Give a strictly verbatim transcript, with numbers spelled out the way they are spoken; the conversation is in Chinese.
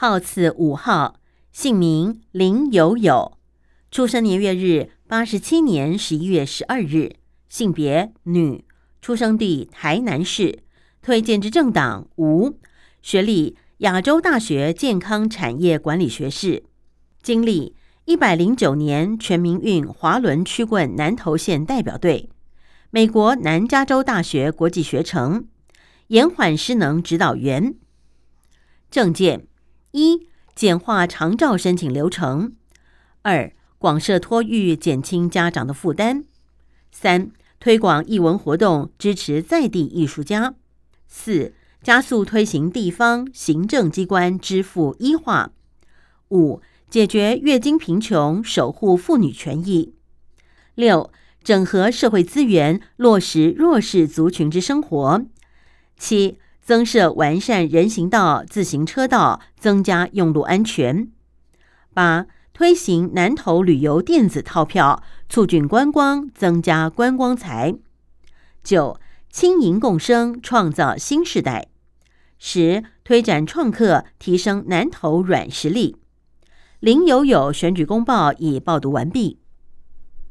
号次五号，姓名林有有，出生年月日八十七年十一月十二日，性别女，出生地台南市，推荐之政党无，学历亚洲大学健康产业管理学士，经历一百零九年全民运滑轮曲棍南投县代表队，美国南加州大学国际学程，延缓失能指导员。政见：一、简化长照申请流程；二、广设托育，减轻家长的负担；三、推广艺文活动，支持在地艺术家；四、加速推行地方行政机关支付医化；五、解决月经贫穷，守护妇女权益；六、整合社会资源，落实弱势族群之生活；七、增设完善人行道、自行车道，增加用路安全；八、推行南投旅游电子套票，促进观光，增加观光财；九、轻盈共生，创造新时代；十、推展创客，提升南投软实力。林有有选举公报已报读完毕。